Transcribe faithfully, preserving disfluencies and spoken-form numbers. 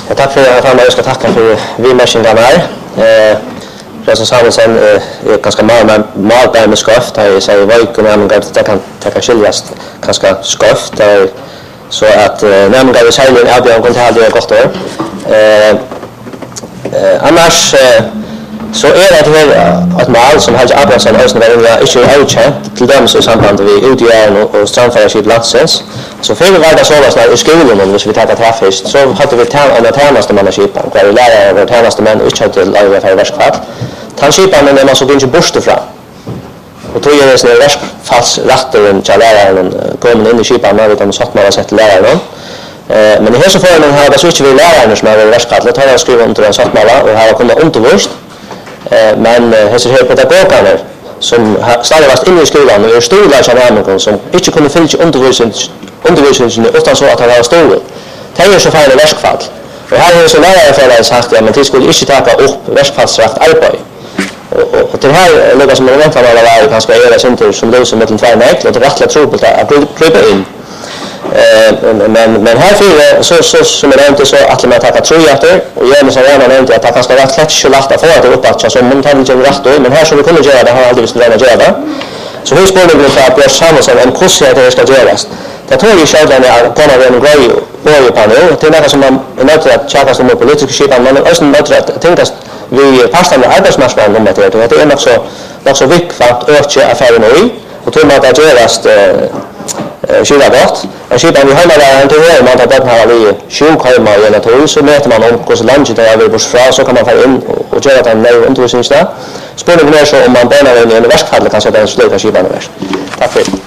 Ja, tack för att jag ska tacka för vidmärkningarna här. Eh, Professor Samuelsen är ganska malbär med skoft. Jag säger vad nämligen att det kan, det kan skiljas ganska skoft. Så att nämligen i särskilt erbjudande kan till det gott år. Eh, eh, annars eh, så är det här ett mål som Helge Abrahamsson också var inne inte är outkänt till dem i samband med utgören och, och strandfärgskip Latsens. Så för vi var det så att i skolan om vi tar det här först så hade vi en tjänste mannaskipan där vi lärare var tjänste män och inte till alla för verkskap. Tjänsteskipan när man så går inte bort ifrån. Och då är det såna verkfallsrätter till läraren kommer in i skipan när vi kommer satt man har sett läraren. Eh, men i hela så får man ha det så inte vi lärare som är verkskap. Det har jag skrivit under en satt malla och har kunnat undervist. Eh, men hälsar här pedagogerna som stadig var inne i skolan och är stora kärnämnen som inte kunde fylla undervisningen undervisningen utan så att han har stor. Det är så fina verkfall. Och här är så lärare för att sagt ja men det skulle inte ta upp verkfallsrätt arbete. Och, och det här ligger som en väntan alla var ganska era center som löser mellan två mäklar och det rättla trubbel att krypa in. Eh, men men här för så så som är inte så att man tar trojater och gör med så gärna nämnt att det ska vara lätt så lätt att få det uppåt så man tar inte rätt då men här så vi kunde göra det har aldrig visst redan göra det. Så hur spelar det för att bli samma som en kurs det ska göras. Det tror jag själv när jag kommer en grej och på nu det är något som man är nöjd att checka som politiska skipan men också nöjd att tänka vi passar med arbetsmarknaden om det och det är nog så nog så viktigt att öka affären i och tror man att göras skilja gott. Och skipan vi har där inte hör man att det har vi sjuk hemma i en tåg så mäter man om hur långt det är bort från så kan man få in och göra den nya undervisningen där. Spelar det mer så om man börjar in i en verkfall kan så den sluta skipan där. Tack för det.